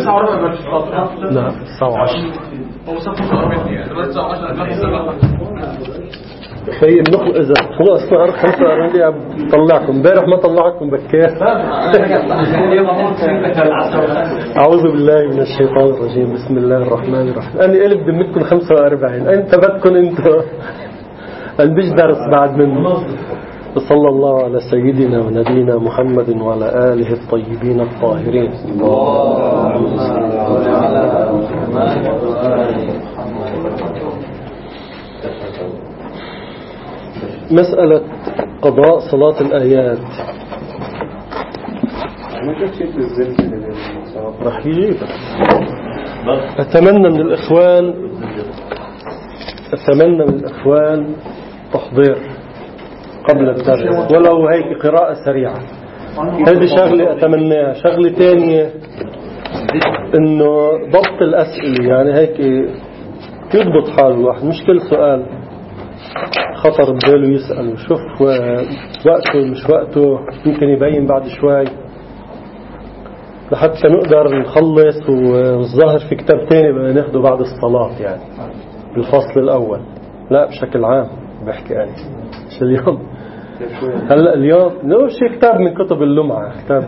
لا الساعة 10. في النقل إذا خلاص صار 45 دقيقة طلعكم. امبارح ما طلعكم بكير. أعوذ بالله من الشيطان الرجيم. بسم الله الرحمن الرحيم. أنا قلب دمتكم 45. أنت بدكم أنتوا. أنا بيش درس بعد منه. صلى الله على سيدنا ونبينا محمد وعلى آله الطيبين الطاهرين. مسألة قضاء صلاة الآيات رح يجيبها. أتمنى من الإخوان تحضير قبل الدرس ولو هيك قراءة سريعة. هذه شغلة أتمناها. شغلة تانية إنه ضبط الأسئلة، يعني هيك يضبط حاله الواحد، مش كل سؤال خطر بباله يسأل وشوف وقته مش وقته، يمكن يبين بعد شوي لحتى نقدر نخلص. والظاهر في كتاب تاني بدنا ناخده بعد الصلاة، يعني بالفصل الأول. لا بشكل عام بحكي أنا مش اليوم. هلا اليوم شيء كتاب من كتب اللمعة، كتاب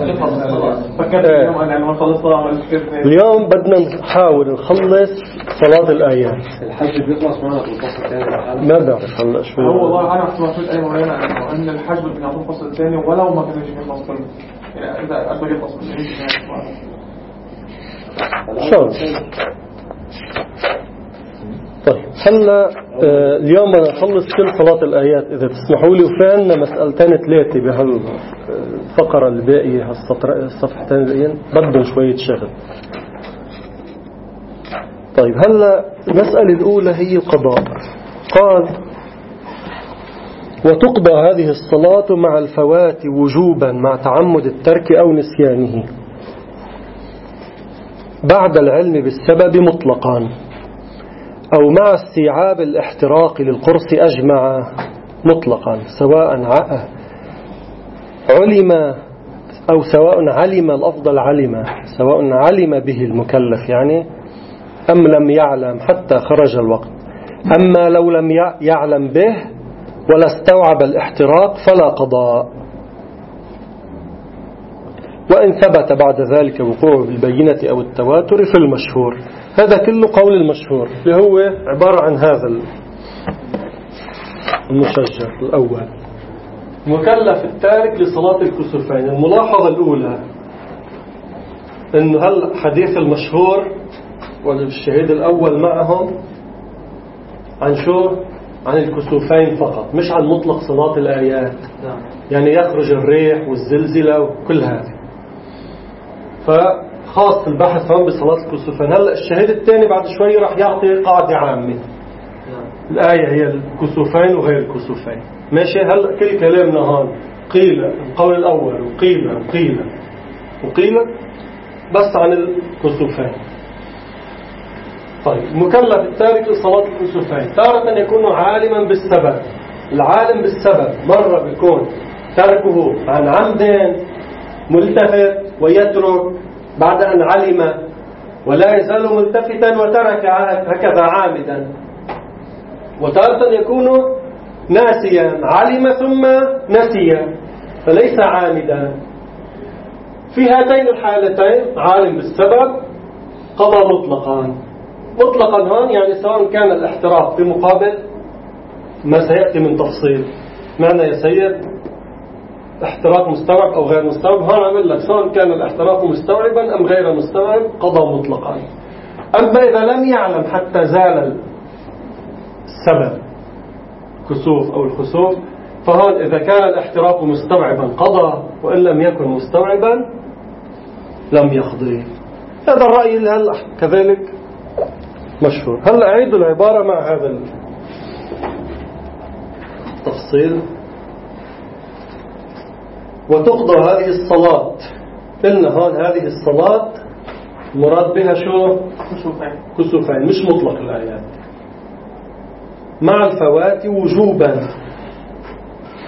اليوم بدنا نحاول نخلص صلاة الآيات. الحج بيخلص معنا في الفصل الثاني. ما بعرف هلا شو هو والله أنا سمعت أي مرينا إن الحج بيعطون الفصل الثاني ولو ما كانش بيخلص، يعني إذا أكبر يخلص شو. طيب هلا اليوم بدنا نخلص كل صلاة الآيات إذا تسمحوا لي، وفعلنا مسألتين 3 بهالفقرة الباقية، الصفحتين الباقيين بدهم شوية شغل. طيب هلا المسألة الأولى هي القضاء. قال: وتقضى هذه الصلاة مع الفوات وجوبا مع تعمد الترك أو نسيانه بعد العلم بالسبب مطلقا، أو مع استيعاب الاحتراق للقرص أجمع مطلقا، سواء علم أو سواء علم، الأفضل علم، سواء علم به المكلف يعني أم لم يعلم حتى خرج الوقت. أما لو لم يعلم به ولا استوعب الاحتراق فلا قضاء، وإن ثبت بعد ذلك وقوعه بالبينة أو التواتر في المشهور. هذا كله قول المشهور اللي هو عبارة عن هذا المشجر الأول: مكلف التارك لصلاة الكسوفين. الملاحظة الأولى إنه هل حديث المشهور والشهيد الأول معهم عن شو؟ عن الكسوفين فقط، مش عن مطلق صلاة الآيات. يعني يخرج الريح والزلزلة وكل هذا، فخاص البحث هم بصلاة الكسوفين. هلأ الشهيد الثاني بعد شوي راح يعطي قاعدة عامة. الآية هي الكسوفين وغير الكسوفين، ماشي. هلأ كل كلامنا هون قيل القول الأول وقيل بس عن الكسوفين. طيب مكلف التارك لصلاة الكسوفين تارة يكون عالما بالسبب. العالم بالسبب مرة بيكون تركه عن عمد ملتفت ويترك بعد أن علم، ولا يزال ملتفتا وترك هكذا عامدا. وتارة يكون ناسيا، علم ثم نسي فليس عامدا. في هاتين الحالتين عالم بالسبب قضى مطلقا هون، يعني سواء كان الاحتراق في مقابل ما سيأتي من تفصيل. معنى يا سيد احتراق مستوعب أو غير مستوعب، هون أقول لك سواء كان الاحتراق مستوعبا أم غير مستوعب قضى مطلقا. أما إذا لم يعلم حتى زال السبب كسوف أو الخسوف، فهون إذا كان الاحتراق مستوعبا قضى، وإن لم يكن مستوعبا لم يقضي. هذا الرأي اللي هلأ كذلك مشهور. هلأ أعيد العبارة مع هذا التفصيل. وتقضى هذه الصلاة، قلنا هون هذه الصلاة مراد بها شو؟ كسوفين، مش مطلق الآيات. مع الفوات وجوبا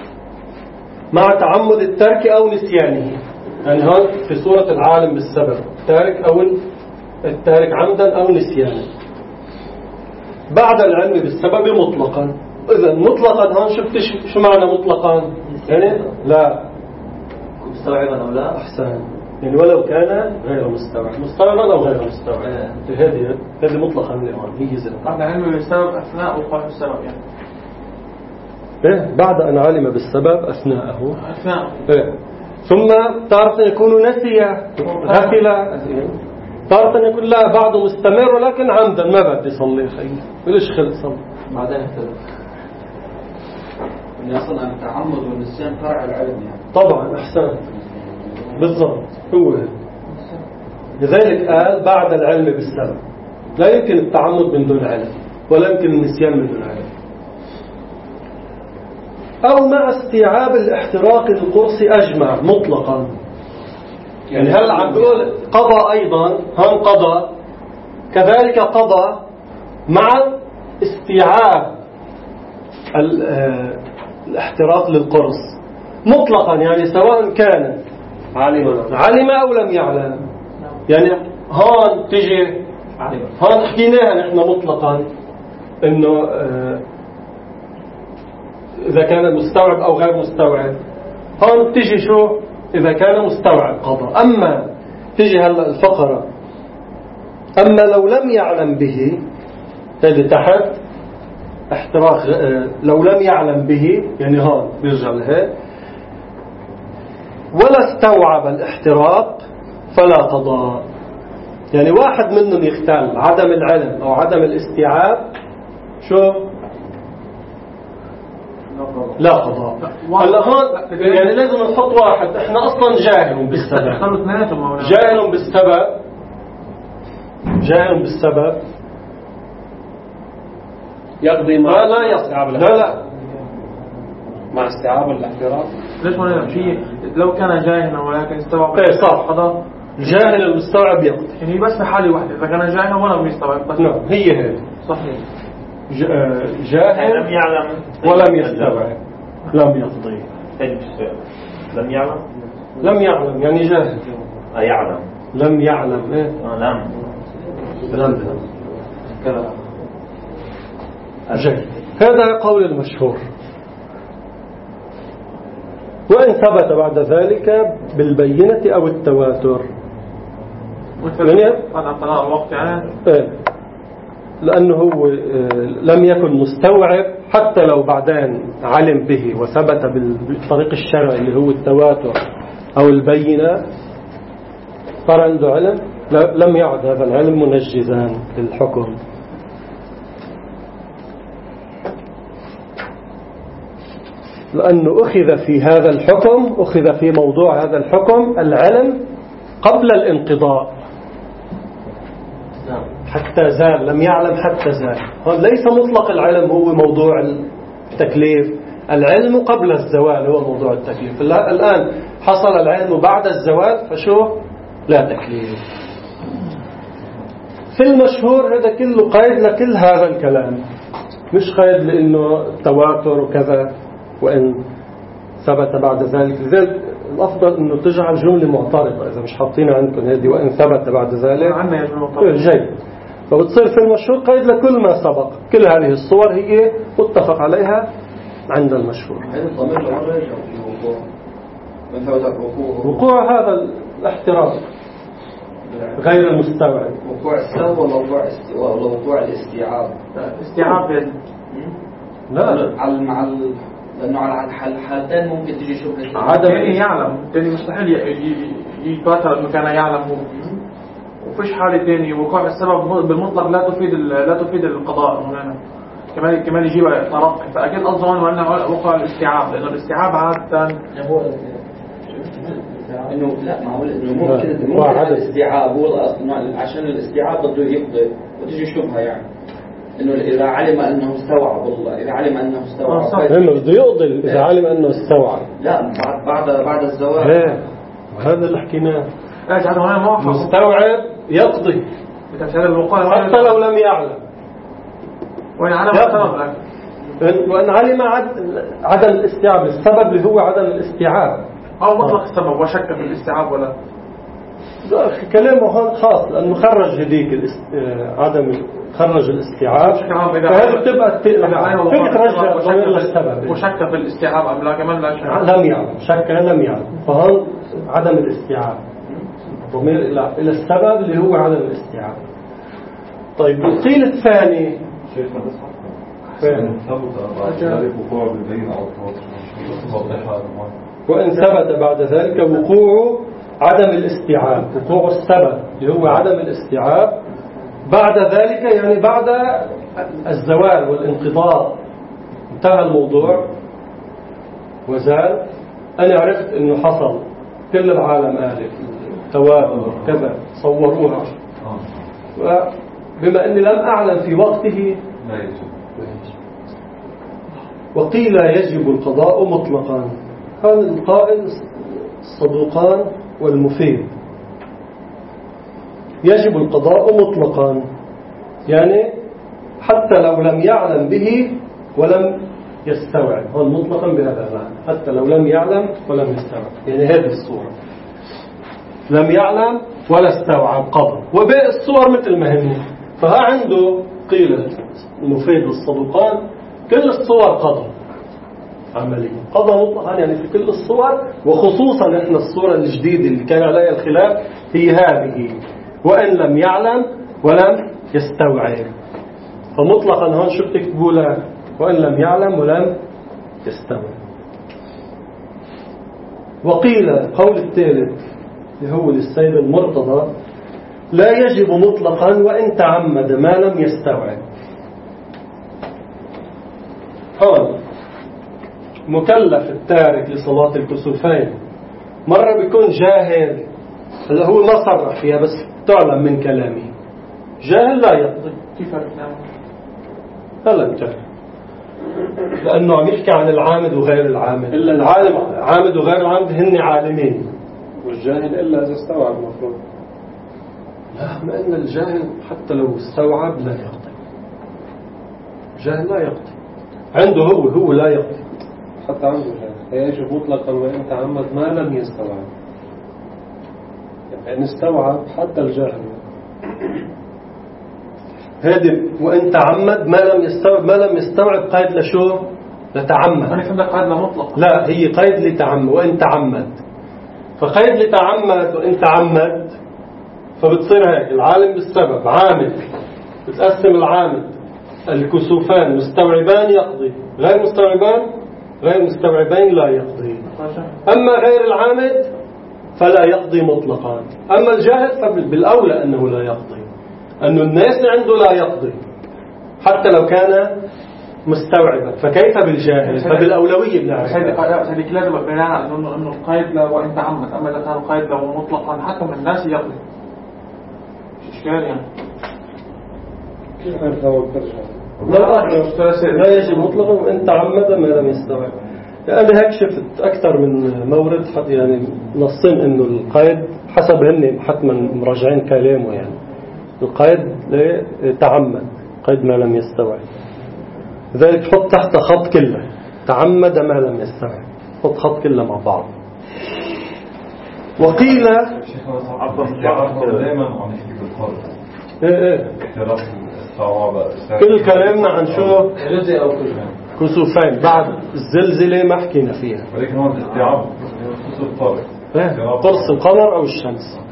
مع تعمد الترك أو نسيانه، يعني هون في سورة العالم بالسبب التارك عمدا أو نسيانا. بعد العلم بالسبب مطلقا. إذا مطلقا هون شفت شو معنى مطلقا؟ يعني لا مستوعبا أو لا. أحسن. يعني ولو كان غير مستوعب، مستوعبا أو غير مستوعب. هذه مطلقا الآن هي زي بعد العلم بالسبب أثناء وقوع السبب يعني. إيه بعد أن علم بالسبب أثناءه. إيه. ثم تارة يكون نسيا غفلا، تارة يكون لا بعده مستمر ولكن عمدا ما بدي يصلي خير ليش خلص صلي بعدين اختلف إن أصلا التعمد والنسيان فرع العلم يعني. طبعا أحسن بالضبط هو لذلك قال بعد العلم بالسبب. لا يمكن التعمد من دون علم ولا يمكن النسيان من دون علم. أو مع استيعاب الاحتراق القرص أجمع مطلقا. يعني هل عم بيقول قضى أيضا هم قضى كذلك قضى مع استيعاب الاحتراق للقرص مطلقا، يعني سواء كان علم أو لم يعلم. يعني هون تجي هون حكيناها نحن مطلقا إنه إذا كان مستوعب أو غير مستوعب. هون تجي شو إذا كان مستوعب قضاء. أما تجي هلا الفقرة أما لو لم يعلم به هذه تحت احتراق لو لم يعلم به يعني هون بيرجع لها ولا استوعب الاحتراق فلا قضاء. يعني واحد منهم يختل عدم العلم أو عدم الاستيعاب شو لا قضاء. هلا هون يعني لازم نحط واحد احنا اصلا جاهل بالسبب جاهل بالسبب يقضي ما لا يستوعب لا مع استيعاب الاحتراق. ليش ما في لو كان جاهلا ولكن استوعب صح قضاء. الجاهل المستوعب يقضي يعني بس في حالة واحدة إذا كان جاهلا ولا يستوعب. نعم هي صحيح. جاهل لم يعلم ولم يستوعب لم يقضي. لم يعلم يعني جاهل. يعلم لم يعلم إيه؟ لم جيد. هذا قول المشهور. وإن ثبت بعد ذلك بالبينة أو التواتر هذا الوقت يعني لأنه هو لم يكن مستوعب حتى لو بعدين علم به وثبت بالطريق الشرعي اللي هو التواتر أو البينة صار عنده علم لم يعد هذا العلم منجزا للحكم. لأنه أخذ في هذا الحكم أخذ في موضوع هذا الحكم العلم قبل الانقضاء حتى زال. لم يعلم حتى زال. ليس مطلق العلم هو موضوع التكليف. العلم قبل الزوال هو موضوع التكليف. الآن حصل العلم بعد الزوال فشو لا تكليف. في المشهور هذا كله قيد لكل هذا الكلام مش قيد لأنه تواتر وكذا وإن ثبت بعد ذلك. لذلك الأفضل أنه تجعل جملة معترضة إذا مش حاطينها عندكم هذه وإن ثبت بعد ذلك جيد. فبتصير في المشهور قيد لكل ما سبق. كل هذه الصور هي متفق عليها عند المشهور. وقوع هذا الاحتراق غير المستوعب. وقوع السهو ولا وقوع الاستيعاب؟ استيعاب لا لأنه على الحالتين ممكن تيجي شبهة عدم يعلم. تاني مستحيل يتواتر إنه كان يعلم هو. وفيش حالة تاني وقوع السبب بالمطلق لا تفيد القضاء هنا. كمان يجيب طرق. فأكيد أظن أنه وقع الاستيعاب لأنه الاستيعاب عادة هو إنه لا معقول إنه ممكن الاستيعاب هو عشان الاستيعاب بده يقضي وتيجي شبهة يعني إنه إذا علم أنه استوعب والله إذا علم أنه استوعب إنه بده يقضي إذا علم أنه استوعب. لا بعد الزواج. إيه وهذا اللي حكيناه. مستوعب يقضي حتى لو لم يعلم. وإن علم السبب وإن علم عدم الاستيعاب. السبب اللي هو عدم الاستيعاب أو مطلق السبب وشك في الاستيعاب ولا كلامه هون خاص لأنه خرج هذيك خرج الاستيعاب، فهذا بتبقى فيك ترجع ضمير للسبب. وشك في الاستيعاب أم لا كمان لا شك لم يعلم، شك لم يعلم، فهون عدم الاستيعاب ضمير إلى السبب اللي هو عدم الاستيعاب. طيب القيل الثاني وإن ثبت بعد ذلك وقوع عدم الاستيعاب، وقوع السبب اللي هو عدم الاستيعاب بعد ذلك، يعني بعد الزوال والانقضاء، انتهى الموضوع وزال، أنا عرفت إنه حصل كل العالم آلف توابع كذا صوروها، وبما أني لم أعلم في وقته لا يجب. وقيل يجب القضاء مطلقا. هذا القائل الصدوقان والمفيد. يجب القضاء مطلقا يعني حتى لو لم يعلم به ولم يستوعب، هو مطلقا بهذا المعنى، حتى لو لم يعلم ولم يستوعب، يعني هذه الصورة لم يعلم ولا استوعب قضى، وباقي الصور مثل ما هن. فها عنده قيل المفيد الصدوقان كل الصور قضى عمليا، قضى مطلقا يعني في كل الصور، وخصوصا احنا الصورة الجديدة اللي كان عليها الخلاف هي هذه وإن لم يعلم ولم يستوعب. فمطلقا هون شو بتكتبوا له؟ وإن لم يعلم ولم يستوعب. وقيل القول الثالث اللي هو للسيد المرتضى لا يجب مطلقا وإن تعمد ما لم يستوعب. هون مكلف التارك لصلاة الكسوفين مرة بيكون جاهل، هذا هو ما صرح فيها بس تعلم من كلامه، جاهل لا يقضي. كيف عرفنا؟ هلا بتعرف لأنه عم يحكي عن العامد وغير العامد، إلا العالم عامد وغير العامد هن عالمين، والجاهل إلا إذا استوعب المفروض. لا، ما إن الجاهل حتى لو استوعب لا يقضي، جاهل لا يقضي، عنده هو لا يقضي حتى عنده جاهل. يجب مطلقا وإن تعمد ما لم يستوعب، يعني استوعب حتى الجاهل. هذه وإن تعمد ما لم يستوعب، ما لم يستوعب قيد لشو؟ لتعمد. أنا فهمت قيد لمطلق. لا، هي قيد لتعمد وإن تعمد. فقيد لتعمد وإن تعمد فبتصير هيك العالم بالسبب عامد، بتقسم العامد الكسوفان مستوعبان يقضي، غير مستوعبين لا يقضي. أما غير العامد فلا يقضي مطلقا. أما الجاهل فبالأولى أنه لا يقضي، أنه الناس عنده لا يقضي حتى لو كان مستوعبا، فكيف بالجاهل؟ فبالأولوية بنعرف. هذه لازم بناء أنه القيد وإن تعمد، أما إذا كان القيد له مطلقا حتى من الناس يقضي. مش إشكال يعني. كيف نرتوى بترجع؟ لا يجب مطلقا وإن تعمد ما لم يستوعب. أنا هيك شفت أكثر من مورد يعني نصين إنه القيد حسب هن حتما مراجعين كلامه، يعني القيد تعمد قيد ما لم يستوعب، لذلك حط تحت خط كله تعمد ما لم يستوعب، حط خط كله مع بعض. وقيل كل كلامنا عن شو؟ كسوفين بعد الزلزلة ما حكينا فيها، ولكن هو الاستيعاب كسوف طارق قرص القمر أو الشمس.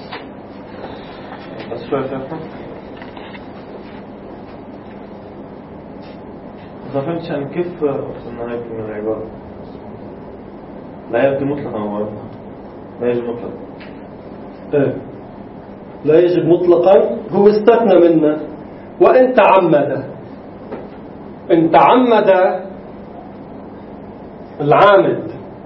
ما فهمتش عن كيف وصلنا هيك من العبارة لا يجب مطلقا. لا يجب مطلقا لا يجب مطلقا، هو استثنى منه وإن تعمد. إن تعمد العامد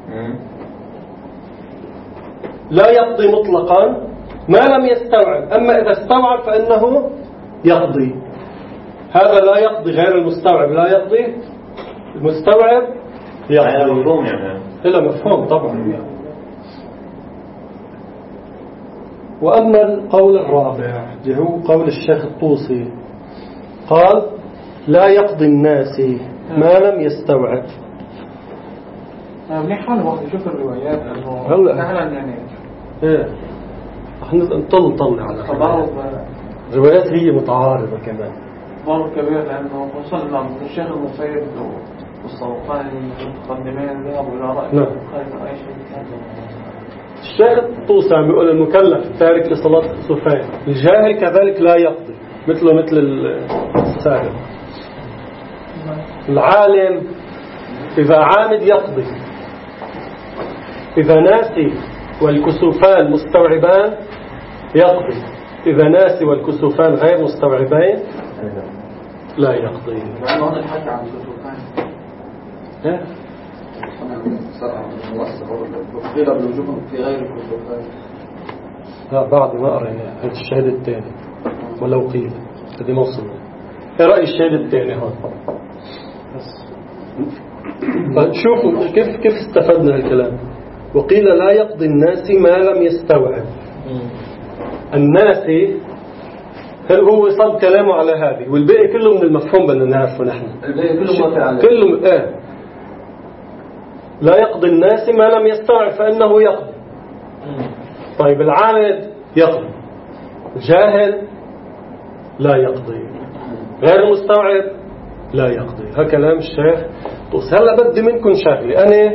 لا يقضي مطلقا ما لم يستوعب، أما إذا استوعب فإنه يقضي. هذا لا يقضي، غير المستوعب لا يقضي، المستوعب يقضي. مفهوم يعني؟ إلا مفهوم طبعا. وأما القول الرابع اللي هو قول الشيخ الطوسي، قال لا يقضي الناس ما لم يستوعب. منيح حال الواحد يشوف الروايات انه فعلا يعني نطلع على تضارب روايات هي متعارضة كمان. تضارب كبير لأنه وصلنا من الشيخ المفيد والصوفاني المتقدمين ذهبوا إلى رأي خالف أي شيء. الشيخ الطوسي عم يقول المكلف التارك لصلاة الكسوفين الجاهل كذلك لا يقضي مثل السابق. العالم إذا عامد يقضي، إذا ناسي والكسوفان مستوعبان يقضي، إذا ناسي والكسوفان غير مستوعبين لا يقضي. هون الحكي عن الكسوفان قيل بالوجوب في غير الكسوفان. لا بعد ما قرينا هذا الشهيد الثاني ولو قيل بدي ما وصلنا. ايه رأي الشهيد الثاني هون؟ شوفوا كيف استفدنا الكلام. وقيل لا يقضي الناس ما لم يستوعب. الناس هل هو صب كلامه على هذه والباقي كله من المفهوم بدنا نعرفه نحن. الباقي كله موافق عليه. كله لا يقضي الناس ما لم يستوعب فإنه يقضي. طيب العامد يقضي، الجاهل لا يقضي، غير المستوعب لا يقضي. هذا كلام الشيخ. بس هلا بدي منكم شغلة أنا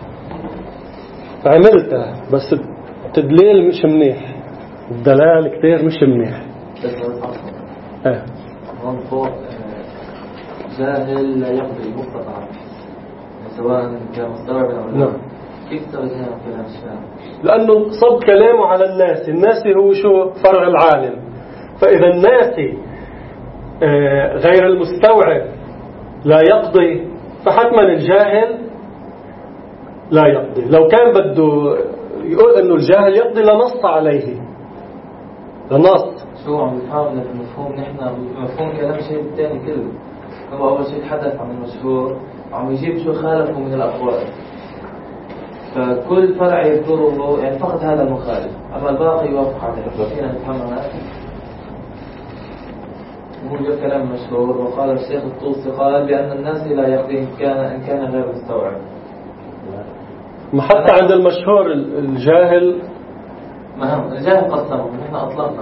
عملتها بس التدليل مش منيح، الدلال كتير مش منيح. هون فوق جاهل لا يقضي مقتطعا سواء كان مستوعب أو لا. كيف ترجمها كلام الشيخ؟ لأنه صب كلامه على الناس هو شو فرع العالم. فإذا الناس غير المستوعب لا يقضي فحتما الجاهل لا يقضي. لو كان بده يقول أنه الجاهل يقضي لنص عليه، لنص. شو عم يفهمنا في المفهوم؟ نحن مفهوم كلام الشيء الثاني كله هو أول شيء تحدث عن المشهور عم يجيب شو خالفه من الأقوال، فكل فرع يذكره يعني فقط هذا المخالف، أما الباقي يوافق عليه. فينا نفهمها. موجود كلام مشهور. وقال الشيخ الطوسي قال بأن الناس لا يقضي إن كان غير مستوعب. ما حتى عند المشهور الجاهل ما الجاهل قسمه، نحن أطلقنا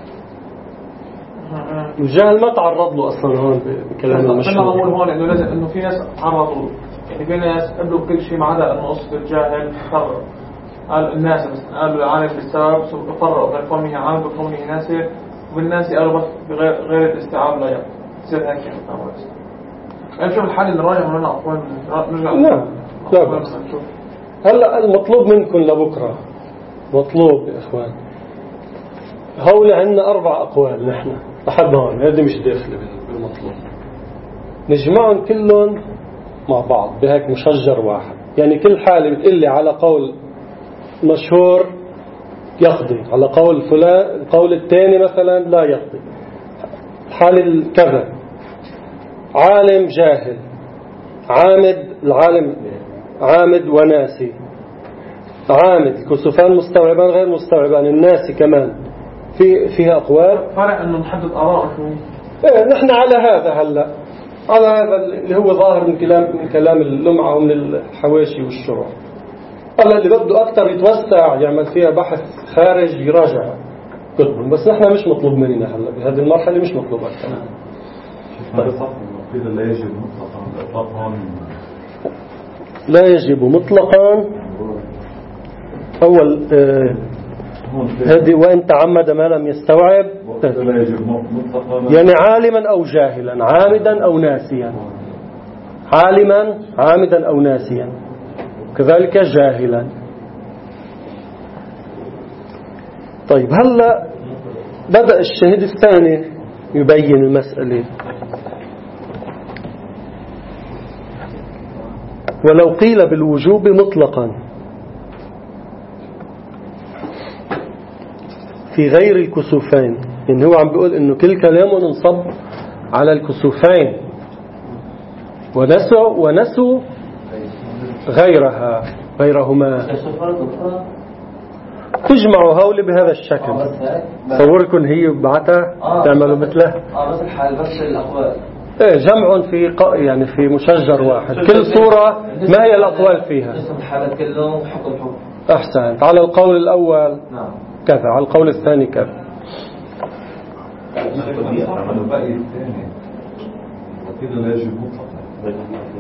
الجاهل ما تعرض له أصلا هون بكلام المشهور. أنا أقول هون إنه لازم إنه في ناس تعرضوا، يعني في ناس قبلوا بكل شيء ما عدا إنه قصة الجاهل فرق. قال الناس بس قالوا العالم بالسبب فرقوا بين كونه عالم وكونه ناسي، والناس قالوا بس غير الاستيعاب لا يقضي. يصير هيك يعني أنا شوف الحل اللي راجع من هنا أقوال نرجع. لا بس هلا المطلوب منكم لبكرة مطلوب يا إخوان هول عندنا 4 أقوال نحن لحد هون، هذه مش داخلة بالمطلوب، نجمعهم كلهم مع بعض بهيك مشجر واحد. يعني كل حالة بتقلي على قول مشهور يقضي، على قول فلان القول الثاني مثلا لا يقضي. الحالة كذا عالم جاهل، عامد العالم عامد وناسي، عامد الكسوفان مستوعبان غير مستوعبان، الناسي كمان فيها أقوال. فرق أنه نحدد آراء شو. نحن على هذا هلا على هذا اللي هو ظاهر من كلام اللمعة ومن الحواشي والشروح. هلا اللي بده أكثر يتوسع يعمل فيها بحث خارج يراجع كتبهم، بس نحن مش مطلوب مننا هلا بهذه المرحلة مش مطلوب أكثر. لا يجب مطلقا لا يجب مطلقا. أول هذه وإن تعمد ما لم يستوعب لا يجب مطلقا، يعني عالما أو جاهلا، عامدا أو ناسيا، عالما عامدا أو ناسيا، كذلك جاهلا. طيب هلا بدأ الشهيد الثاني يبين المسألة. ولو قيل بالوجوب مطلقا في غير الكسوفين، يعني هو عم بيقول انه كل كلامه انصب على الكسوفين ونسوا غيرهما. تجمعوا هولي بهذا الشكل. صوركم هي بعتها تعملوا مثله. بس الحال بس الأقوال. جمع في يعني في مشجر واحد، كل صورة ما هي الأقوال فيها. اسم الحالات كلهم حكم. أحسنت. على القول الأول نعم كذا، على القول الثاني كذا. الرأي الثاني وكذا لا يجب مطلقا.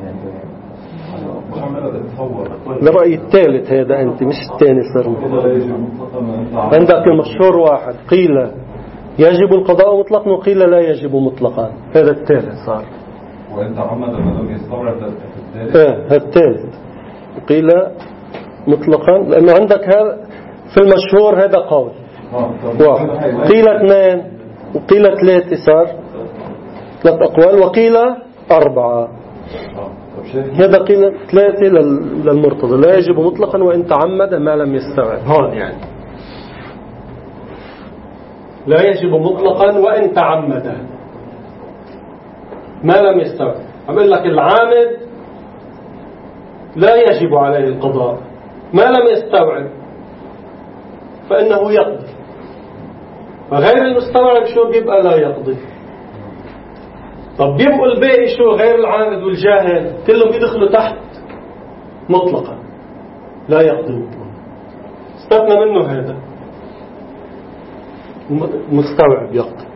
الرأي الثالث هذا أنت مش الثاني صار. عندك المشهور واحد قيل يجب القضاء مطلقا وقيل لا يجب مطلقا، هذا الثالث صار. وأنت عمد ما لم يستوعب الثالث. الثالث قيل مطلقا، لأنه عندك هذا في المشهور هذا قول واحد، قيل اثنين وقيل ثلاثة، صار 3 أقوال، وقيل 4. هذا قيل 3 للمرتضى، لا يجب مطلقا وإن تعمد ما لم يستوعب. هون يعني لا يجب مطلقا وإن تعمد ما لم يستوعب. أقول لك العامد لا يجب عليه القضاء، ما لم يستوعب فإنه يقضي، وغير المستوعب شو بيبقى لا يقضي. طب بيبقوا الباقي شو؟ غير العامد والجاهل كلهم يدخلوا تحت مطلقا لا يقضي مطلقا. استثنى منه هذا مستوعب يقضي.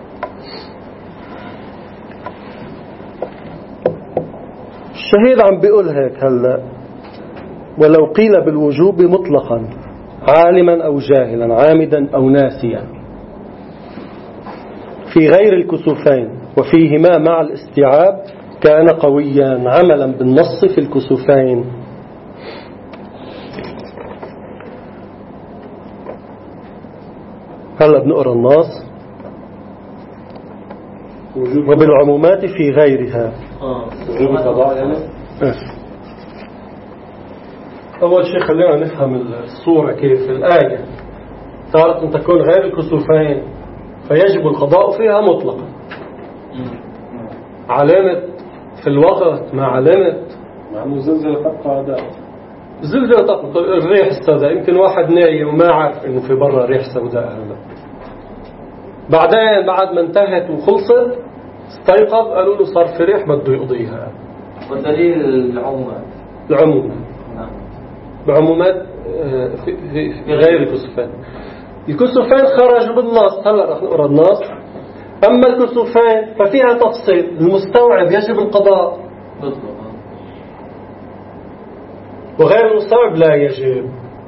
الشهيد عم بيقول هيك هلا: ولو قيل بالوجوب مطلقا عالما أو جاهلا عامدا أو ناسيا في غير الكسوفين وفيهما مع الاستيعاب كان قويا عملا بالنص في الكسوفين. هلا بنقرأ النص. وبالعمومات في غيرها. وجوب القضاء يعني. أول شيء خلينا نفهم الصورة كيف. الآية تارة أن تكون غير الكسوفين فيجب القضاء فيها مطلقا. علامة في الوقت ما علامة مع أنه زلزلة تبقى أداء. زلزلة تبقى الريح السوداء. يمكن واحد نايم وما عارف إنه في برا ريح سوداء هلا، بعدين بعد ما انتهت وخلصت استيقظ قالوا له صار في ريح بده يقضيها. والدليل العمومات. العمومات بعمومات في غير الكسوفين. الكسوفين خرجوا بالنص. هلا رح نقرأ النص. أما الكسوفين ففيها تفصيل. المستوعب يجب القضاء وغير المستوعب لا يجب.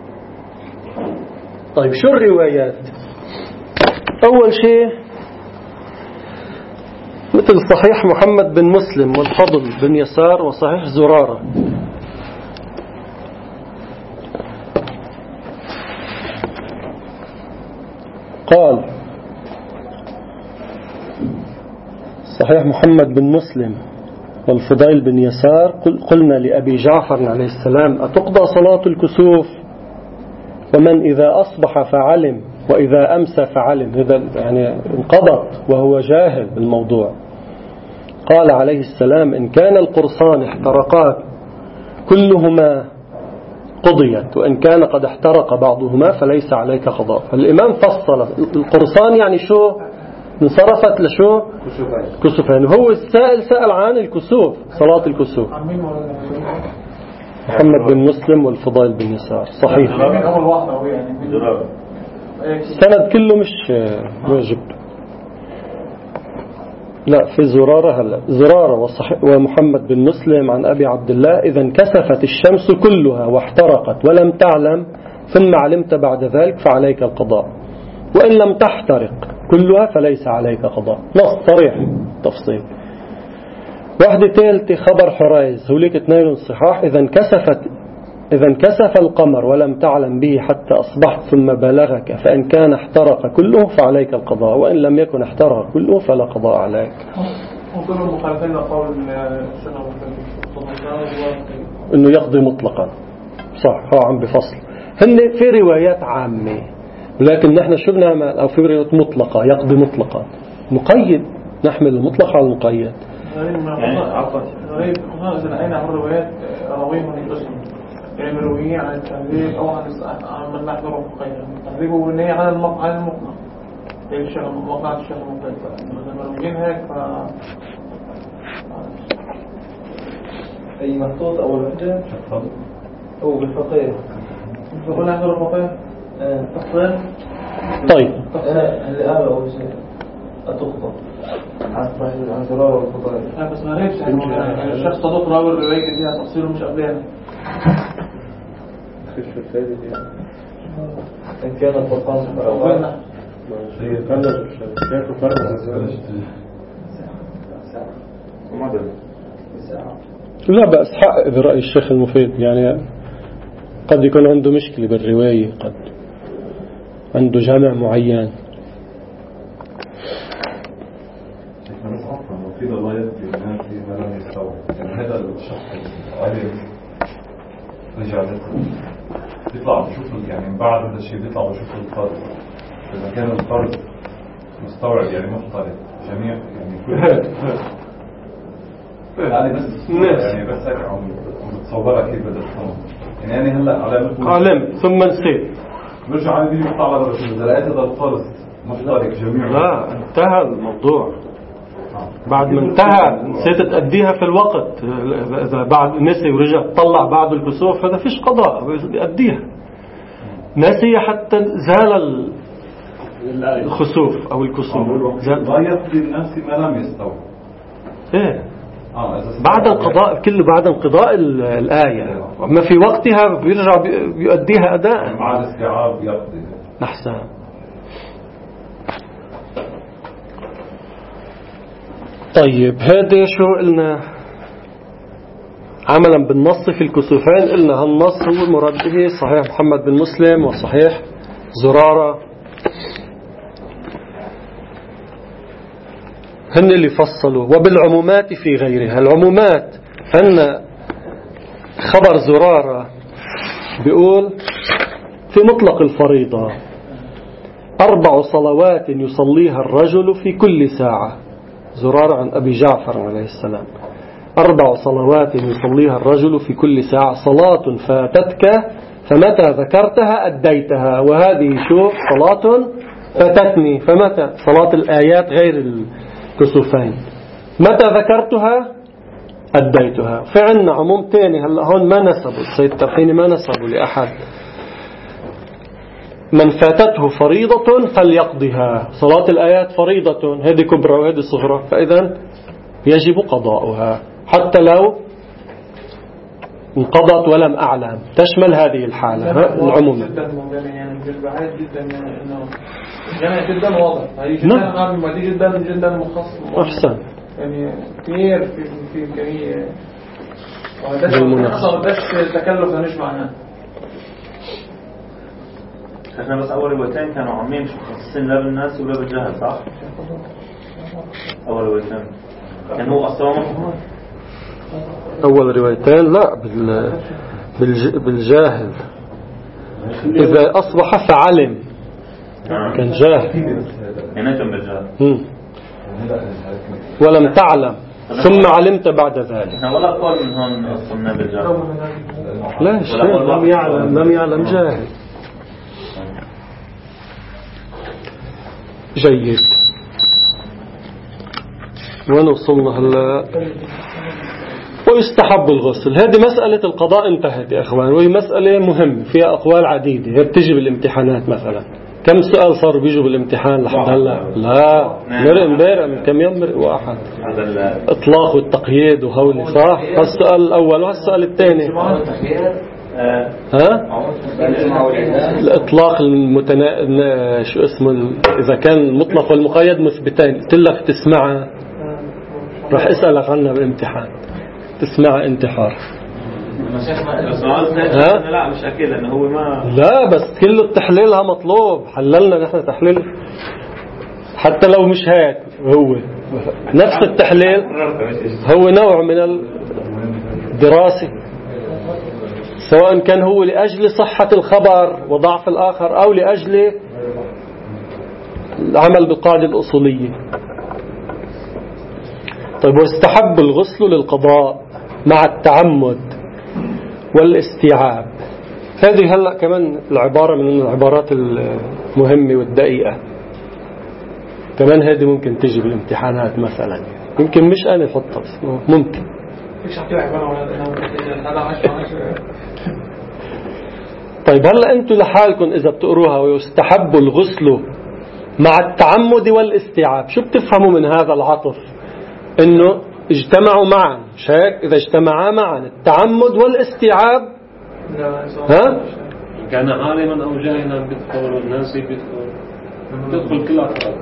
طيب شو الروايات؟ أول شيء مثل صحيح محمد بن مسلم والفضل بن يسار وصحيح زرارة. قال صحيح محمد بن مسلم والفضيل بن يسار: قلنا لأبي جعفر عليه السلام: أتقضى صلاة الكسوف؟ ومن إذا أصبح فعلم وإذا أمسى فعلم. هذا يعني انقضت وهو جاهل بالموضوع. قال عليه السلام: إن كان القرصان احترقا كلهما قضيت، وإن كان قد احترق بعضهما فليس عليك قضاء. فالإمام فصل القرصان يعني شو؟ انصرفت لشو؟ كسوفين. هو السائل سأل عن الكسوف، صلاة الكسوف. محمد بن مسلم والفضيل بن يسار. صحيح. السند كله مش واجب. لا، في زرارة. هلا زرارة ومحمد بن مسلم عن أبي عبد الله: إذا انكسفت الشمس كلها واحترقت ولم تعلم ثم علمت بعد ذلك فعليك القضاء، وإن لم تحترق كلها فليس عليك قضاء. نص صريح تفصيل. واحدة ثالثة خبر حريز، هوليك 2 صحاح: إذا انكسف القمر ولم تعلم به حتى أصبحت ثم بلغك فإن كان احترق كله فعليك القضاء، وإن لم يكن احترق كله فلا قضاء عليك. وكلهم مخالفين لقول إنه يقضي مطلقا. صح، هو عم بفصل. هن في روايات عامة، لكن نحن شو بنعمل؟ أو في روايات مطلقة يقضي مطلقا، مقيد، نحمل المطلق على المقيد. غريب خصوصا إذا أين الروايات راويهم الاسم، يعني مرويين عن التهذيب أو عن من نحضره مقيد. التهذيب هو النية على المطلق، موقعات الشيخ المقيد. إذا مرويين هيك أي محطوط أول وحدة أو بالفقيه. بقول نحضر الفقيه. تفصيل طيب اللي قال أول شيء أتخطى عن زرار والفضائل. بس ما غيرش يعني الشخص صدوق راوي الرواية فيها تفصيله مش قبلها. خش في الثالث يعني إن كانت بالقاسم أو هي فلت شايفه فلت لا بأس حق برأي الشيخ المفيد، يعني قد يكون عنده مشكلة بالرواية، قد عنده جامع معين. في الله يبكي الناس ما لم يستوعب، يعني هذا الشخص العالم رجع بيطلع بشوف يعني من بعد هذا الشيء بيطلع بشوف الفرد، إذا كان الفرد مستوعب يعني مختلف جميع يعني كل يعني بس هيك عم بتصورها كيف بدها تكون يعني هلا علم ثم نسيت برجع عندي بيطلع على الرسول إذا لقيت هذا الفرد مشترك جميع لا انتهى الموضوع. بعد ما انتهى نسيت تأديها في الوقت، إذا بعد نسي ورجع طلع بعد الكسوف هذا فيش قضاء بيأديها. نسي حتى زال الخسوف أو الكسوف لا يقضي النفس ما لم يستوعب. إيه بعد القضاء كله بعد انقضاء الآية، أما في وقتها بيرجع بيؤديها أداء مع الاستيعاب يقضي. أحسن. طيب هذا شو قلنا عملا بالنص في الكسوفين؟ قلنا هالنص هو المراد به صحيح محمد بن مسلم وصحيح زرارة، هن اللي فصلوا. وبالعمومات في غيرها، العمومات أن خبر زرارة بيقول في مطلق الفريضة 4 صلوات يصليها الرجل في كل ساعة. زرارة عن أبي جعفر عليه السلام 4 صلوات يصليها الرجل في كل ساعة، صلاة فاتتك فمتى ذكرتها أديتها. وهذه شو صلاة فاتتني، فمتى صلاة الآيات غير الكسوفين متى ذكرتها أديتها. فعلنا عموم تاني هلأ هون ما نسبوا السيد الترحيني ما نسبوا لأحد من فاتته فريضة فليقضها. صلاة الآيات فريضة، هذه كبرى وهذه صغرى، فإذا يجب قضاؤها حتى لو انقضت ولم أعلم. تشمل هذه الحالة العموم. جدا يعني بالبعاد جدا يعني انه يعني جدا واضح هي جدا عام دي جدا جدا مخصص أحسن يعني كثير في إمكانية وده بس تكلف مش معناه. احنا بس أول روايتين كانوا عامين مش مخصصين لا بالناس ولا بالجهل صح؟ أول روايتين كان هو أصلا أول روايتين لا بالجاهل، إذا أصبح فعلم كان جاهل يعني كان بالجهل ولم تعلم ثم علمت بعد ذلك. ولا قول من هون أصلا بالجهل لا شيء لم يعلم جاهل. جيد. وين وصلنا هلا؟ ويستحب الغسل. هذه مسألة القضاء انتهت يا أخوان، وهي مسألة مهمة فيها أقوال عديدة. هي بتجي بالامتحانات مثلا. كم سؤال صاروا بيجوا بالامتحان لحد هلا؟ لا مرق امبارح من كم يوم مرق واحد. إطلاق والتقييد وهولي صح؟ هالسؤال الأول وهالسؤال الثاني الإطلاق شو اسمه إذا كان المطلق والمقيد مثبتين. قلت لك تسمعها راح أسألك عنها بالامتحان تسمعها انتحار. لا مش أكيد لأنه هو ما لا بس كله التحليلها مطلوب. حللنا نحن تحليل حتى لو مش هيك هو نفس التحليل هو نوع من الدراسة سواء كان هو لأجل صحة الخبر وضعف الآخر أو لأجل العمل بالقاعدة الأصولية. طيب واستحب الغسل للقضاء مع التعمد والاستيعاب. هذه هلأ كمان العبارة من العبارات المهمة والدقيقة كمان. هذه ممكن تجي بالامتحانات مثلا، يمكن مش أنا أحطها بس ممكن. طيب هلا أنتم لحالكم إذا بتقروها ويستحب الغسل مع التعمد والاستيعاب، شو بتفهموا من هذا العطف؟ إنه اجتمعوا معا، مش هيك؟ إذا اجتمعا معا التعمد والاستيعاب، ها؟ كان عالما أو جاهلا بيدخل والناس بيدخل كل أفراد.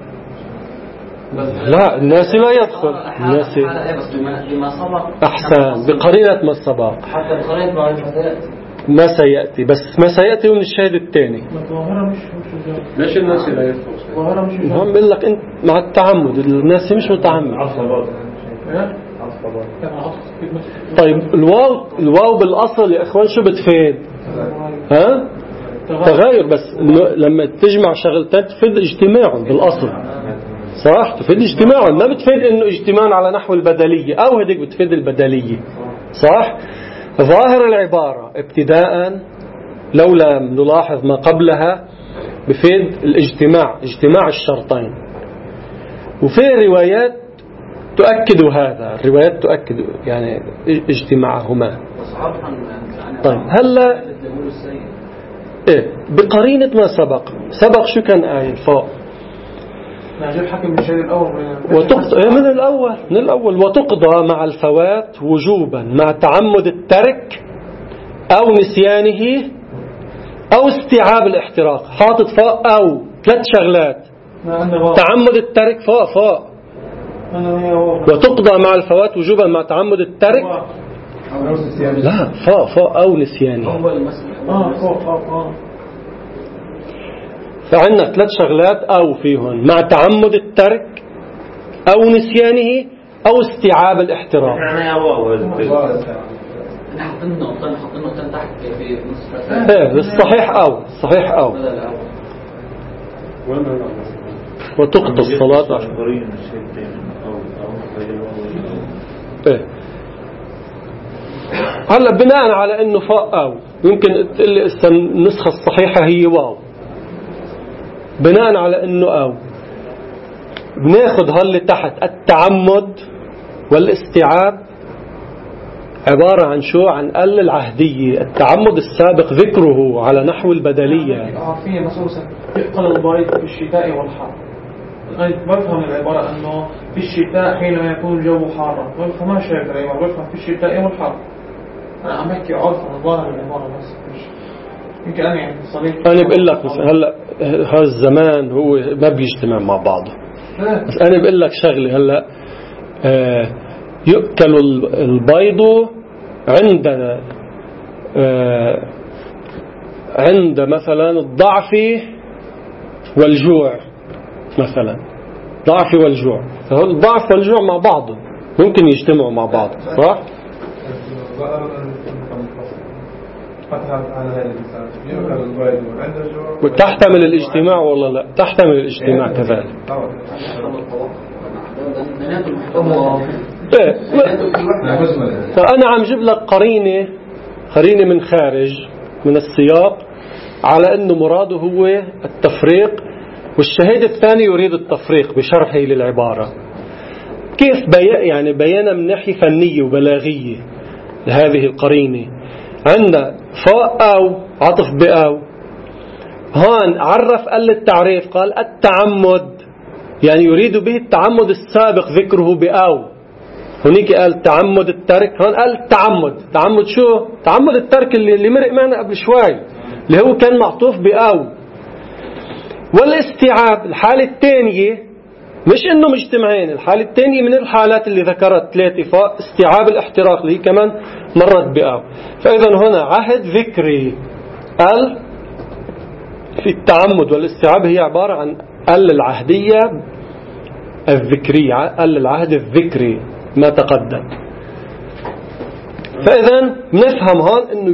لا الناس لا يدخل الناس بما سبق أحسن بقرينة ما سبق، حتى بقرينة ما سيأتي، بس ما سيأتي من الشاهد الثاني. ليش الناس لا يدخل؟ هم بيقول لك أنت مع التعمد، الناس مش متعمد. طيب الواو بالأصل يا إخوان شو بتفيد؟ ها؟ تغير، بس لما تجمع شغلتين تفيد اجتماعهم بالأصل، صح؟ تفيد اجتماعهم، ما بتفيد إنه اجتماع على نحو البدلية، أو هديك بتفيد البدلية، صح؟ ظاهر العبارة ابتداء لولا نلاحظ ما قبلها بفيد الاجتماع، اجتماع الشرطين، وفي روايات تؤكد هذا، الروايات تؤكد يعني اجتماعهما. طيب هلا إيه بقرينة ما سبق شو كان آية فوق؟ نجيب حكم من الشيء الأول من الأول وتقضى مع الفوات وجوبا مع تعمد الترك أو نسيانه أو استيعاب الاحتراق. حاطط فوق أو 3 شغلات، تعمد الترك فوق وتقضى مع الفوات وجوبا مع تعمد الترك، لا فوق أو نسيانه. فعندنا 3 شغلات أو فيهن مع تعمد الترك أو نسيانه أو استيعاب الاحتراق. حاطين نقطتين تحت في نص ايه الصحيح أو وتقضى الصلاة ايه. هلا بناء على انه فوق أو يمكن تقول لي النسخة الصحيحة هي واو، بناء على انه أو بناخذ هاللي تحت التعمد والاستيعاب عبارة عن شو؟ عن ال العهدية. التعمد السابق ذكره على نحو البدلية. عارفين مسؤوسة يقتل البيض في الشتاء والحر. بفهم العبارة أنه في الشتاء حينما يكون الجو حارا، ما بفهمش هيك العبارة، بفهم في الشتاء والحر. أنا عم بحكي عرفا ظاهر العبارة بس يمكن أنا يعني صليت. أنا بقول لك هلا هذا الزمان هو ما بيجتمع مع بعضه، بس أنا بقول لك شغلة هلا يؤكل البيض عند مثلا الضعف والجوع، مثلا ضعف والجوع، فهو الضعف والجوع مع بعض ممكن يجتمعوا مع بعض، صح؟ وتحتمل الاجتماع والله لا تحتمل الاجتماع كذلك. فأنا عم جيب لك قرينة من خارج من السياق على أنه مراده هو التفريق، والشهيد الثاني يريد التفريق بشرحه للعبارة. كيف يعني بيانا من ناحية فنية وبلاغية لهذه القرينة. عندنا فوق أو عطف بأو، هون عرف قال التعريف قال التعمد، يعني يريد به التعمد السابق ذكره بأو. هناك قال تعمد الترك، هون قال تعمد شو؟ تعمد الترك اللي مرق معنا قبل شوي اللي هو كان معطوف بأو. والاستيعاب الحالة الثانية مش انه مجتمعين، الحالة الثانية من الحالات اللي ذكرت 3 فوق استيعاب الاحتراق اللي كمان مرت بأو. فإذا هنا عهد ذكري ال في التعمد والاستيعاب هي عبارة عن ال العهدية الذكرية، ال العهد الذكري ما تقدم. فإذا نفهم هون انه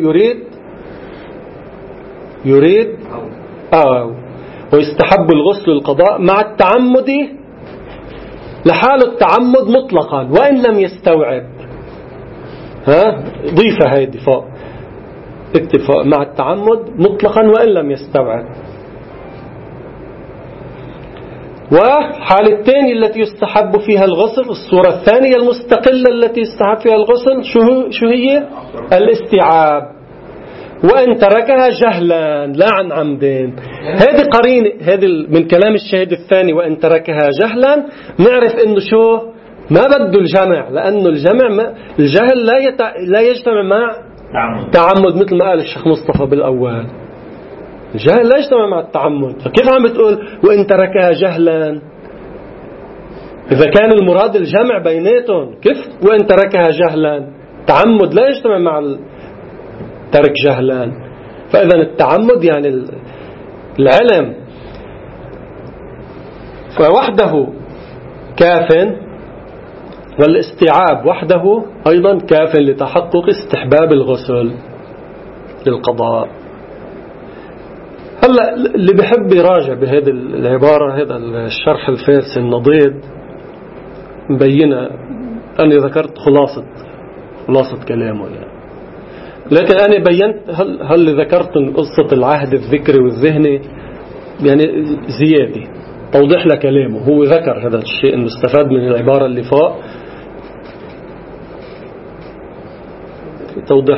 يريد أو ويستحب الغسل القضاء مع التعمد لحال التعمد مطلقا وإن لم يستوعب. ضيفة هيدي فوق، اكتب فوق مع التعمد مطلقا وإن لم يستوعب. والحالة الثانية التي يستحب فيها الغسل، الصورة الثانية المستقلة التي يستحب فيها الغسل شو هي؟ الاستيعاب. وإن تركها جهلا لا عن عمد. هذه قرينة، هذه من كلام الشاهد الثاني وإن تركها جهلا نعرف إنه شو ما بده الجمع، لأنه الجهل لا يجتمع مع تعمد مثل ما قال الشيخ مصطفى بالأول. الجهل لا يجتمع مع التعمد، فكيف عم بتقول وإن تركها جهلا؟ إذا كان المراد الجمع بيناتهم كيف وإن تركها جهلا؟ تعمد لا يجتمع مع ترك جهلا. فإذا التعمد يعني العلم فوحده كاف، والاستيعاب وحده أيضا كاف لتحقق استحباب الغسل للقضاء. هلا اللي بحب يراجع بهذه العبارة، هذا الشرح الفارسي النضيد مبينة. أنا ذكرت خلاصة كلامه يعني. لكن أنا بينت هل ذكرت قصة العهد الذكري والذهني يعني زيادة توضيح لكلامه. هو ذكر هذا الشيء إنه استفاد من العبارة اللي فوق توضيح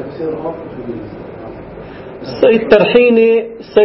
السيد ترحيني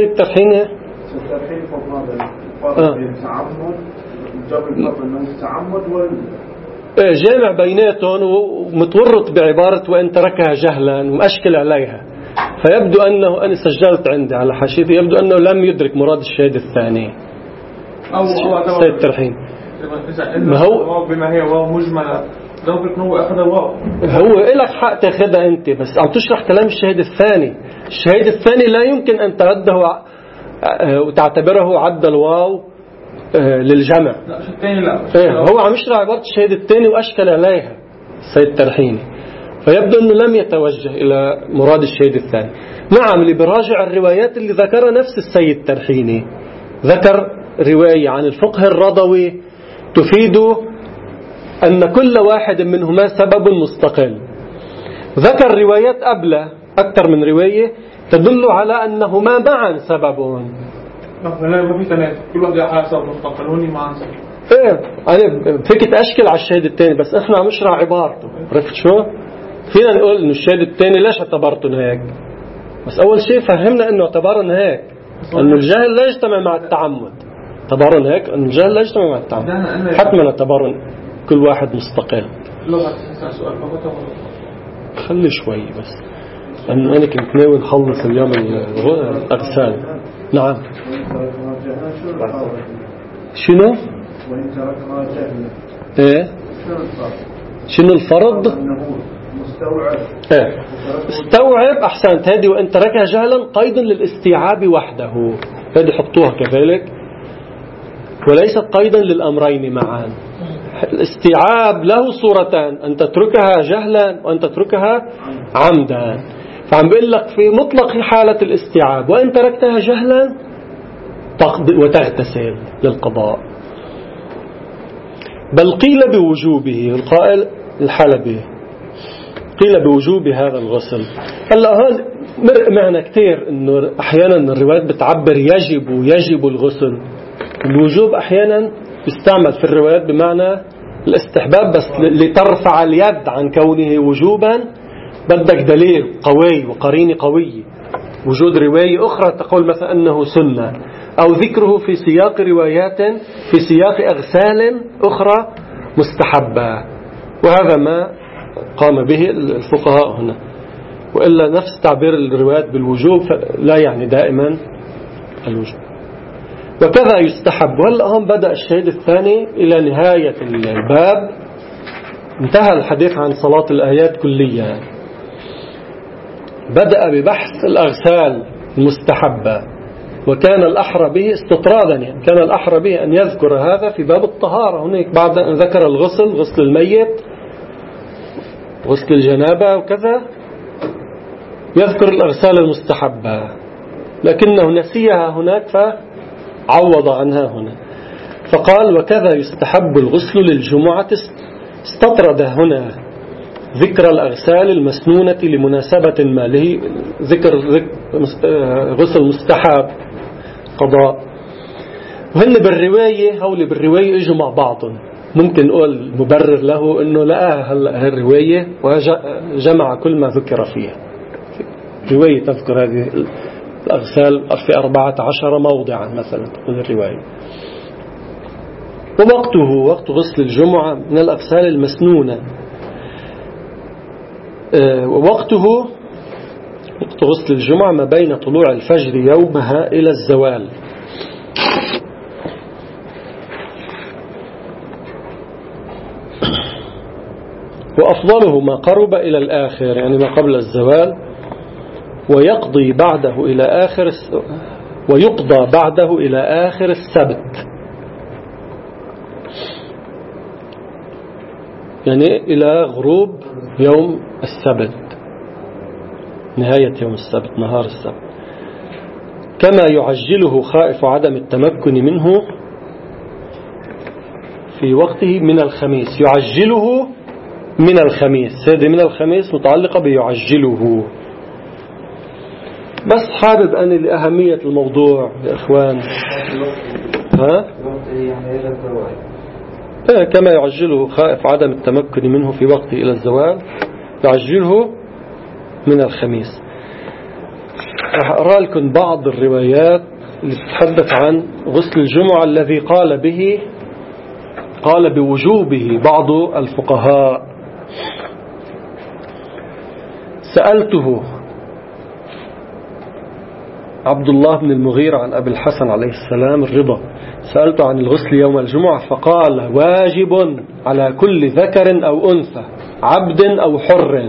جامع بيناتهم ومتورط بعبارة وإن تركها جهلا وأشكل عليها. فيبدو أنه أنا سجلت عندي على حاشيتي يبدو أنه لم يدرك مراد الشاهد الثاني السيد ترحين. ما هو بما هي واو مجملة هو أخذ الواو. هو إلك حق تأخذها أنت، بس عم تشرح كلام الشاهد الثاني. الشاهد الثاني لا يمكن أن ترده وتعتبره عد الواو للجمع. لا الثاني لا. هو عم يشرح عبارة الشاهد الثاني وأشكل عليها السيد ترحيني، فيبدو أنه لم يتوجه إلى مراد الشاهد الثاني. نعم، اللي براجع الروايات اللي ذكرها نفس السيد ترحيني، ذكر رواية عن الفقه الرضوي تفيد أن كل واحد منهما سبب مستقل. ذكر روايات قبله أكثر من رواية تدل على أنهما معا سبب. ما في تنافي، كل واحد على سبب مستقل هوني معا سبب. أنا فيك تأشكل على الشاهد الثاني، بس إحنا عم نشرح عبارته. عرفت شو؟ فينا نقول إنه الشاهد الثاني ليش اعتبرتن هيك؟ بس أول شيء فهمنا إنه اعتبرن هيك، إنه الجهل لا يجتمع مع التعمد. اعتبرن هيك إنه الجهل لا يجتمع مع التعمد، حتما اعتبرن كل واحد مستقل. خلي شوي بس، لأنه أنا كنت ناوي نخلص اليوم الأغسال. نعم. شنو؟ إيه؟ شنو الفرض؟ إيه؟ استوعب. أحسنت. هذه وإن تركها جهلا قيد للاستيعاب وحده، هذه حطوها كذلك، وليست قيدا للأمرين معا. الاستيعاب له صورتان، أن تتركها جهلا وأن تتركها عمدا. فعم بقول لك في مطلق حالة الاستيعاب وإن تركتها جهلا وتغتسل للقضاء. بل قيل بوجوبه، القائل الحلبي قيل بوجوب هذا الغسل. هلا هذا مرق معنا كتير إنه أحيانا الروايات بتعبر يجب الغسل. الوجوب أحيانا يستعمل في الروايات بمعنى الاستحباب، بس لترفع اليد عن كونه وجوبا بدك دليل قوي وقرينة قوية. وجود رواية أخرى تقول مثلا أنه سنة، أو ذكره في سياق روايات في سياق أغسال أخرى مستحبة. وهذا ما قام به الفقهاء هنا، وإلا نفس تعبير الروايات بالوجوب لا يعني دائما الوجوب. وكذا يستحب. وهلا هم بدأ الشهيد الثاني إلى نهاية الباب، انتهى الحديث عن صلاة الآيات كليا، بدأ ببحث الأغسال المستحبة. وكان الأحرى به استطرادا، يعني كان الأحرى به أن يذكر هذا في باب الطهارة هناك بعد أن ذكر الغسل، غسل الميت، غسل الجنابة وكذا، يذكر الأغسال المستحبة، لكنه نسيها هناك فعوض عنها هنا. فقال وكذا يستحب الغسل للجمعة. استطرد هنا ذكر الأغسال المسنونة لمناسبة ما له، ذكر غسل مستحب قضاء. وهن بالرواية هولي بالرواية اجوا مع بعض. ممكن نقول مبرر له انه لقى هلا هالرواية وجمع كل ما ذكر فيها رواية تذكر هذه الأغسال في 14 موضعا مثلا تقول الرواية. ووقته وقت غسل الجمعة من الأغسال المسنونة. ووقته وقت غسل الجمعة ما بين طلوع الفجر يومها إلى الزوال. وأفضله ما قرب إلى الآخر يعني ما قبل الزوال، ويقضي بعده إلى آخر السبت يعني إلى غروب يوم السبت، نهاية يوم السبت، نهار السبت. كما يعجله خائف عدم التمكن منه في وقته من الخميس. يعجله من الخميس، هذه من الخميس متعلقة بيعجله. بس حابب أنا لأهمية الموضوع يا إخوان. كما يعجله خائف عدم التمكن منه في وقته إلى الزوال، يعجله من الخميس. راح أقرأ لكم بعض الروايات اللي تتحدث عن غسل الجمعة الذي قال بوجوبه بعض الفقهاء. سألته عبد الله بن المغيرة عن أبي الحسن عليه السلام الرضا، سألته عن الغسل يوم الجمعة فقال: واجب على كل ذكر أو أنثى، عبد أو حر.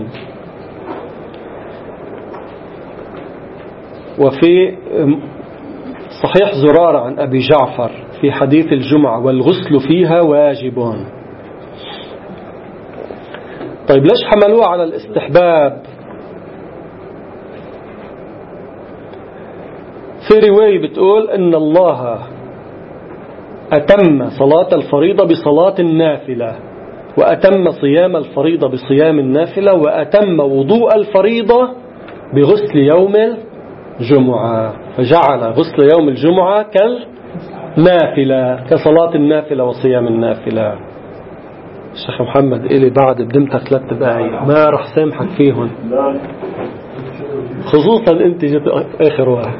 وفي صحيح زرارة عن أبي جعفر في حديث الجمعة: والغسل فيها واجب. طيب ليش حملوها على الاستحباب؟ في رواية بتقول إن الله أتم صلاة الفريضة بصلاة النافلة، وأتم صيام الفريضة بصيام النافلة، وأتم وضوء الفريضة بغسل يوم الجمعة، فجعل غسل يوم الجمعة كالنافلة، كصلاة النافلة وصيام النافلة. الشيخ محمد إلي بعد بدمتك 3 دقايق ما رح سامحك فيهم، خصوصا أنت جيت آخر واحد.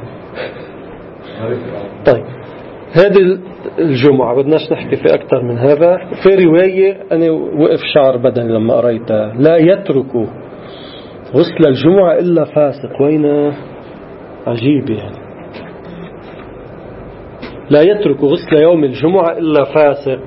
طيب هذه الجمعة بدناش نحكي في أكثر من هذا. في رواية أنا وقف شعر بدني لما قريتها: لا يترك غسل الجمعة إلا فاسق. وين عجيب يعني، لا يترك غسل يوم الجمعة إلا فاسق.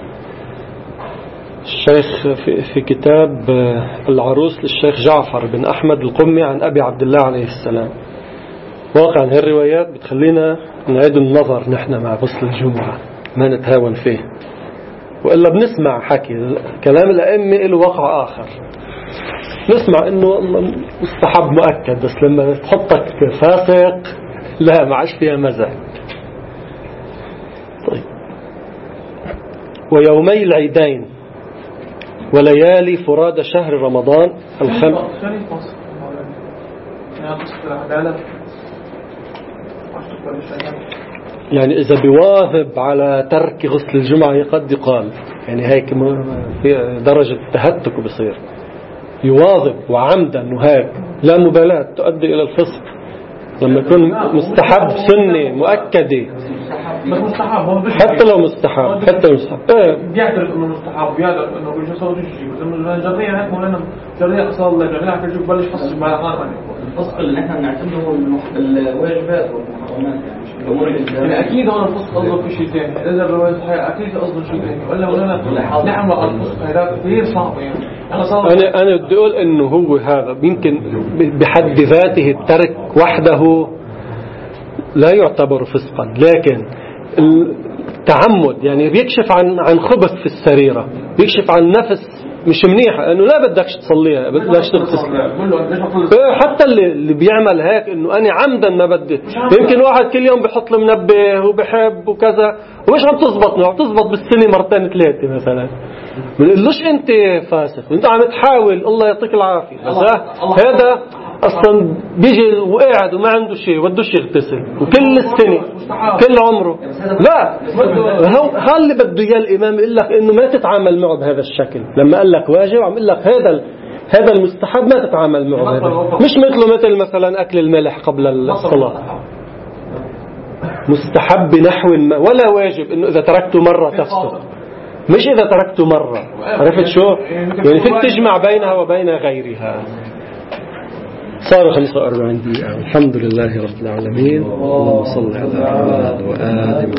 الشيخ في كتاب العروس للشيخ جعفر بن أحمد القمي عن أبي عبد الله عليه السلام. واقعا هالروايات بتخلينا نعيد النظر نحن مع غسل الجمعة، ما نتهاون فيه، وإلا بنسمع حكي كلام الأئمة له وقع آخر، نسمع إنه مستحب مؤكد، بس لما تحطك فاسق لا ما عاش فيها مزح. طيب ويومي العيدين وليالي فراد شهر رمضان يعني إذا بيواظب على ترك غسل الجمعة قد يقال يعني هيك في درجة تهتك بصير، يواظب وعمدا وهيك لا مبالاة تؤدي إلى الفسق. لما يكون مستحب سنة مؤكدة حتى لو مستحب بيعترف انه مستحب، بيعترف انه بيجي صوت الشيء، بس انه جريء هيك مولانا جريء اصلا جريء على كل بلش فصل بعد الفسق اللي نحن بنعتبره الواجبات والمحرمات يعني اكيد هون الفسق قصده في شيء ثاني، اذا الروايه صحيحه اكيد قصده شيء ثاني، ولا مولانا نعم الفسق هذا كثير صعب يعني. انا بدي اقول انه هو هذا يمكن بحد ذاته الترك وحده لا يعتبر فسقا، لكن التعمد يعني بيكشف عن خبث في السريرة، بيكشف عن نفس مش منيحة، انه لا بدكش تصليها، بدكش تغتسل. حتى اللي بيعمل هيك انه انا عمدا ما بدي، يمكن واحد كل يوم بيحط له منبه وبحب وكذا ومش عم تزبط بالسنة 2-3 مثلا، بنقولوش انت فاسق وانت عم تحاول الله يعطيك العافية، هذا اصلا بيجي وقاعد وما عنده شيء ودوش يغتسل وكل السنة كل عمره. لا هذا اللي بده اياه الامام، يقول لك انه ما تتعامل معه بهذا الشكل. لما قال لك واجب عم يقول لك هذا هذا المستحب ما تتعامل معه، مش مثل مثلا أكل الملح قبل الصلاة. مستحب نحو ما، ولا واجب إنه إذا تركته مرة تفسد، مش إذا تركته مرة. عرفت شو يعني؟ فيك تجمع بينها وبين غيرها. صار 45 دقيقة. الحمد لله رب العالمين. اللهم صل على محمد وآل